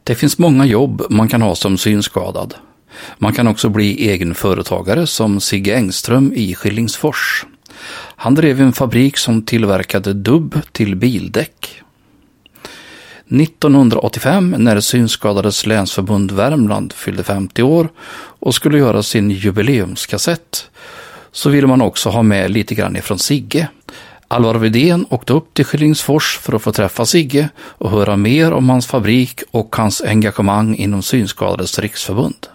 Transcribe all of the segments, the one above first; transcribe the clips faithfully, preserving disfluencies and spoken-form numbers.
Det finns många jobb man kan ha som synskadad. Man kan också bli egenföretagare som Sigge Engström i Skillingsfors. Han drev en fabrik som tillverkade dubb till bildäck. nittonhundraåttiofem, när Synskadades länsförbund Värmland fyllde femtio år och skulle göra sin jubileumskassett, så ville man också ha med lite grann ifrån Sigge. Alvar Widén åkte upp till Skillingsfors för att få träffa Sigge och höra mer om hans fabrik och hans engagemang inom Synskadades riksförbund.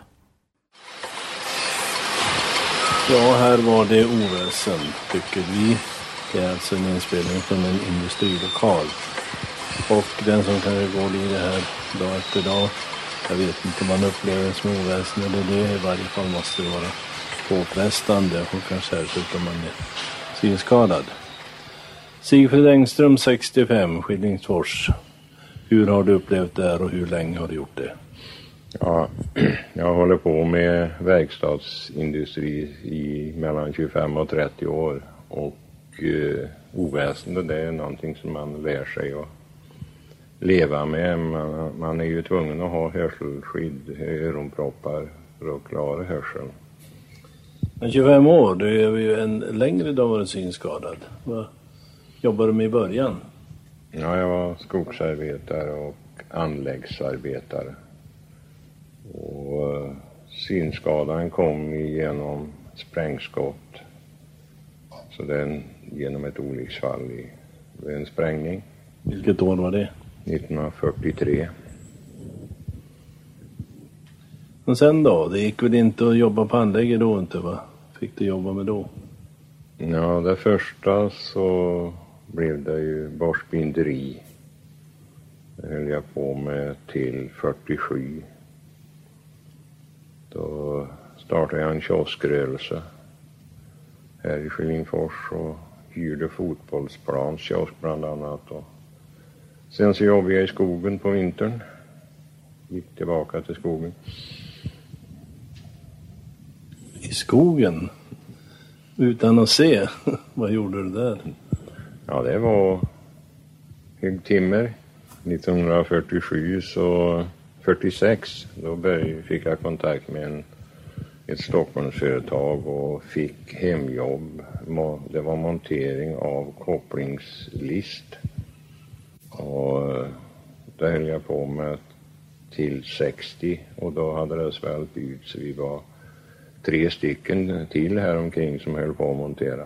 Ja, här var det oväsen, tycker vi. Det är alltså en inspelning från en industrilokal. Och den som kan gå i det här dag efter dag, jag vet inte om man upplever det som oväsen eller det, i varje fall måste det vara påfrestande och kanske särskilt om man är synskadad. Sigfrid Engström, sextiofem, Skillingsfors. Hur har du upplevt det här och hur länge har du gjort det? Ja, jag håller på med verkstadsindustri i mellan tjugofem och trettio år. Och eh, oväsende, det är någonting som man lär sig att leva med. Man, man är ju tvungen att ha hörselskydd, öronproppar för att klara hörseln. Men tjugofem år, du är ju en längre dag varit synskadad. Vad jobbar du med i början? Ja, jag var skogsarbetare och anläggsarbetare. Och uh, synskadan kom genom sprängskott. Så den genom ett olycksfall i en sprängning. Vilket år var det? nittonhundrafyrtiotre. Men sen då? Det gick väl inte att jobba på anlägget då inte, va? Fick du jobba med då? Ja, det första så blev det ju borstbinderi. Det höll jag på med till fyrtiosju. Då startade jag en kioskrörelse här i Skillingsfors och hyrde fotbollsplans kiosk bland annat. Och sen så jobbade jag i skogen på vintern. Gick tillbaka till skogen. I skogen? Utan att se? Vad gjorde du där? Ja, det var högtimmer. nittonhundrafyrtiosju så fyrtiosex då började, fick jag kontakt med en, ett Stockholmsföretag och fick hemjobb. Det var montering av kopplingslist. Och det höll jag på med till sextio och då hade det svällt ut så vi var tre stycken till här omkring som höll på att montera.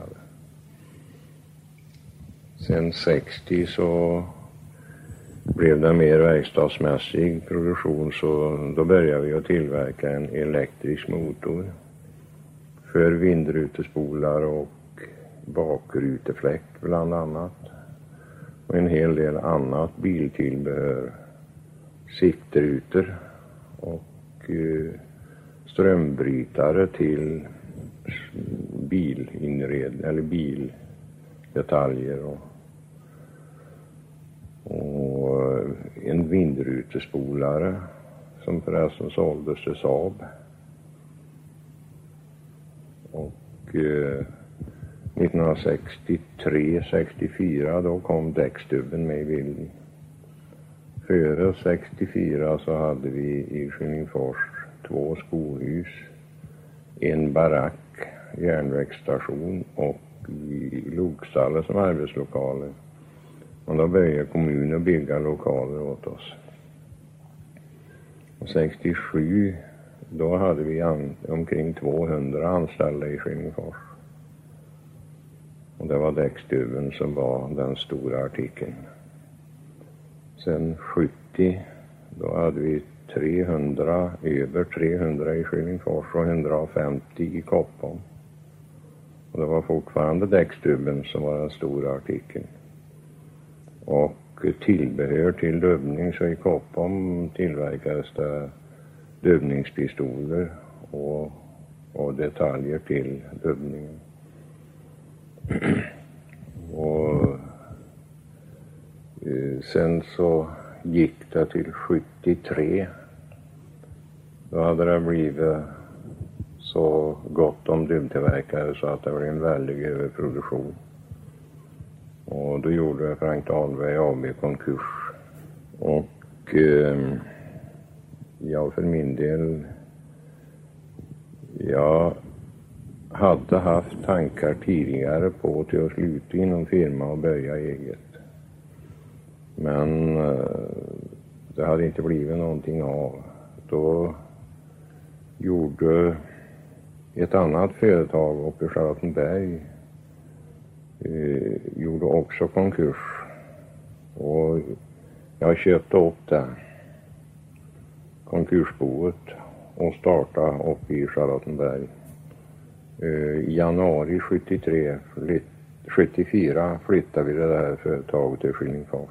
Sen sextio så blev det mer verkstadsmässig produktion så då började vi att tillverka en elektrisk motor för vindrutespolar och bakrutefläkt bland annat. Och en hel del annat biltillbehör, siktrutor och eh, strömbrytare till bilinred eller bildetaljer och, och en vindrutespolare som förresten såldes till Saab. Och eh, nittonhundrasextiotre sextiofyra då kom däckstubben med i bilden. Före sextiofyra så hade vi i Skillingsfors två skolhus, en barack, järnvägsstation och i Loksalla som arbetslokaler. Och då började kommunen bygga lokaler åt oss. Och sextiosju då hade vi an, omkring tvåhundra anställda i Skillingsfors. Och det var däckstubben som var den stora artikeln. Sen sjuttio då hade vi trehundra, över trehundra i Skillingsfors och hundrafemtio i Koppom. Och det var fortfarande däckstubben som var den stora artikeln. Och tillbehör till dubbning så i Koppom tillverkades det dubbningspistoler och, och detaljer till dubbningen. Och eh, sen så gick det till sjuttiotre. Då hade det blivit så gott om dubbtillverkare så att det blev en väldig överproduktion. Och då gjorde Frank Dahlberg A B konkurs. Och eh, jag för min del, jag hade haft tankar tidigare på till att sluta inom firma och börja eget. Men det hade inte blivit någonting av. Då gjorde ett annat företag uppe i Charlottenberg eh, gjorde också konkurs. Och jag köpte upp det konkursboet och startade uppe i Charlottenberg. Eh, I januari sjuttiotre, flytt, sjuttiofyra flyttade vi det där företaget till Skillingfors.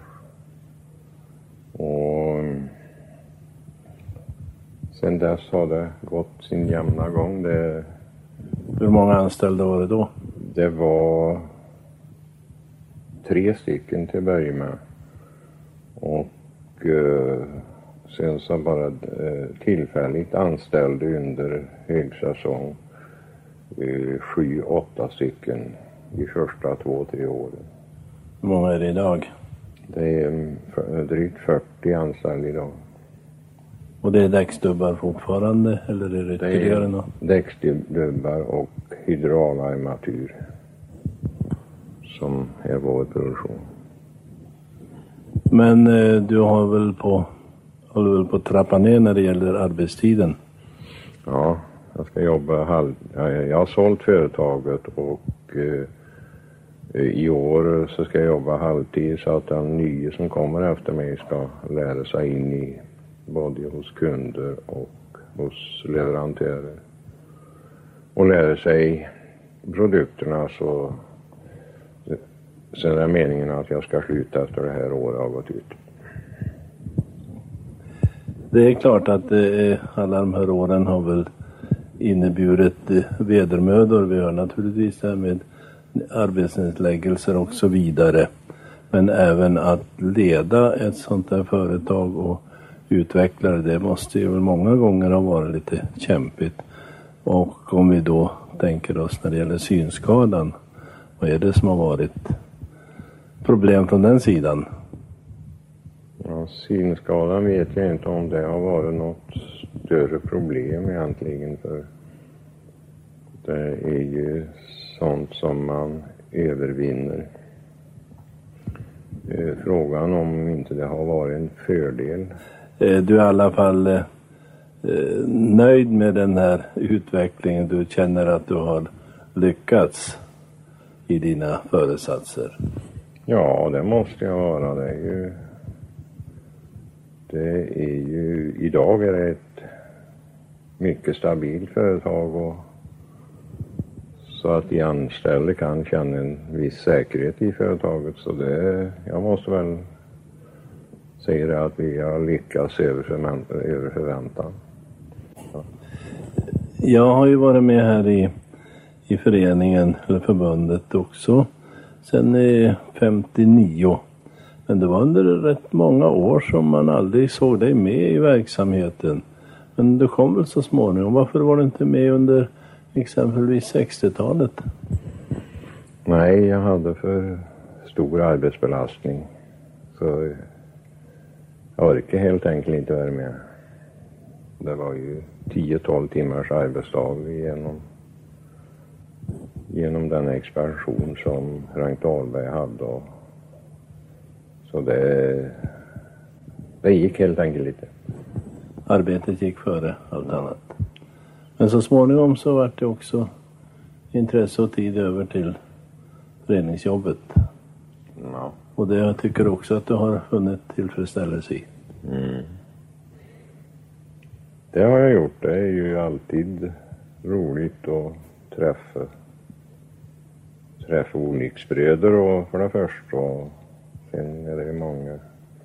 Och sen dess har det gått sin jämna gång. Det, Hur många anställda var det då? det var tre stycken till att börja med. Och eh, sen så bara eh, tillfälligt anställde under högsäsong eh, sju, åtta stycken de första två, tre åren. Hur många är det idag? Det är eh, drygt fyrtio anställda idag. Och det är däcksdubbar fortfarande, eller är det Det ytterligare är något? däcksdubbar och hydraularmatur som är vår produktion. Men eh, du har väl på, håller väl på att trappa ner när det gäller arbetstiden? Ja, jag ska jobba halv... Jag har sålt företaget och eh, i år så ska jag jobba halvtid så att den nya som kommer efter mig ska lära sig in i både hos kunder och hos leverantörer. Och lära sig produkterna så... Sen är det meningen att jag ska sluta efter det här året har gått ut. Det är klart att eh, alla de här åren har väl inneburit eh, vedermödor. Vi har naturligtvis det här med arbetsnedläggelser och så vidare. Men även att leda ett sånt här företag och utveckla det, det måste ju väl många gånger ha varit lite kämpigt. Och om vi då tänker oss när det gäller synskadan, vad är det som har varit problem från den sidan? Ja, synskadan vet jag inte om det har varit något större problem egentligen, för det är ju sånt som man övervinner. Frågan om inte det har varit en fördel. Du är i alla fall eh, nöjd med den här utvecklingen. Du känner att du har lyckats i dina föresatser. Ja, det måste jag vara. Det är ju, det är ju idag är det ett mycket stabilt företag, och så att de anställda kan känna en viss säkerhet i företaget. Så det, jag måste väl säga det att vi har lyckats över, förvänt, över förväntan. Ja. Jag har ju varit med här i, i föreningen, eller förbundet också, sen är femtionio. Men det var under rätt många år som man aldrig såg dig med i verksamheten. Men du kom väl så småningom. Varför var du inte med under exempelvis sextiotalet? Nej, jag hade för stor arbetsbelastning. Så jag orkade helt enkelt inte vara med. Det var ju tio tolv timmars arbetsdag genom, genom den expansion som Rank Dahlberg hade. Och så det, det gick helt enkelt lite. Arbetet gick före allt annat. Men så småningom så var det också intresse och tid över till föreningsjobbet. Ja. Och det jag tycker också att du har funnit tillfredsställelse i. Mm. Det har jag gjort. Det är ju alltid roligt att träffa träffa olycksbröder och för det första, och sen är det många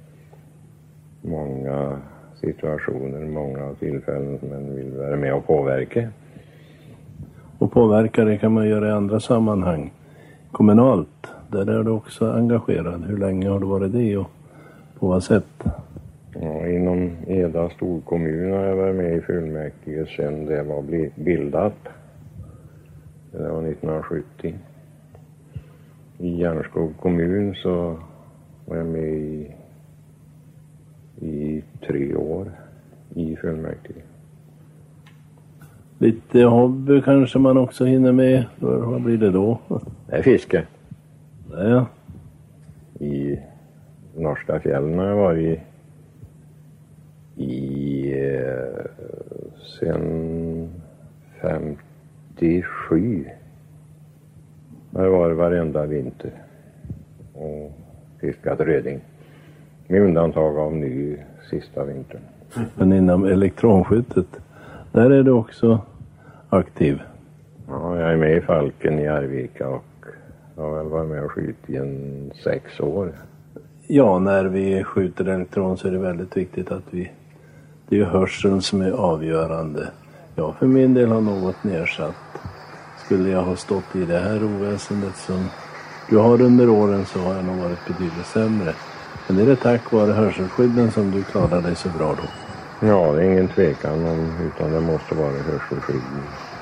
många situationer, många tillfällen som man vill vara med och påverka. Och påverka det kan man göra i andra sammanhang. Kommunalt, där är du också engagerad. Hur länge har du varit det och på vad sätt? Ja, inom Eda storkommun har jag varit med i fullmäktige sedan det var bildat. Det var nittonhundrasjuttio. I Järnskog kommun så var jag med i, i tre år. I fullmäktige. Lite hobby kanske man också hinner med. Vad blir det då? Det är fiske. Ja. I norska fjällen har jag varit i eh, sen femtiosju. Jag har varit varenda vinter och fiskat röding. Med undantag av nu sista vintern. Men inom elektronskyttet, där är du också aktiv. Ja, jag är med i Falken i Arvika och jag har väl varit med och skjutit i en sex år. Ja, när vi skjuter elektron så är det väldigt viktigt att vi... Det är ju hörseln som är avgörande. Jag för min del har något nedsatt. Skulle jag ha stått i det här oväsendet som du har under åren så har jag nog varit betydligt sämre. Men det är det tack vare hörselskydden som du klarar dig så bra då. Ja, det är ingen tvekan om, utan det måste vara hörselskydden.